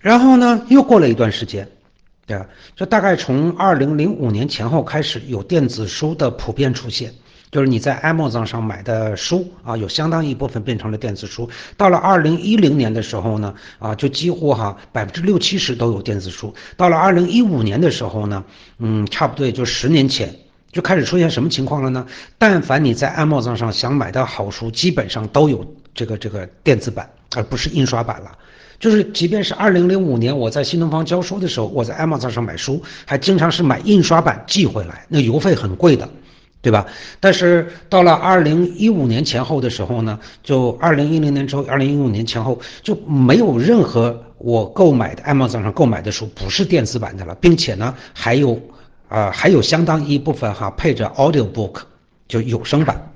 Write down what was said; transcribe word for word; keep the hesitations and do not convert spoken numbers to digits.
然后呢，又过了一段时间，对吧？就大概从二零零五年前后开始有电子书的普遍出现，就是你在 Amazon 上买的书啊，有相当一部分变成了电子书。到了二零一零年的时候呢，啊，就几乎哈百分之六七十都有电子书。到了二零一五年的时候呢，嗯，差不多也就十年前。就开始出现什么情况了呢？但凡你在 Amazon 上想买的好书，基本上都有这个这个电子版，而不是印刷版了。就是即便是二零零五年我在新东方教书的时候，我在 Amazon 上买书，还经常是买印刷版寄回来，那邮费很贵的，对吧？但是到了二零一五年前后的时候呢，就二零一零年之后，二零一五年前后就没有任何我购买的 Amazon 上购买的书不是电子版的了，并且呢还有啊、呃、还有相当一部分哈配着 audiobook 就有声版。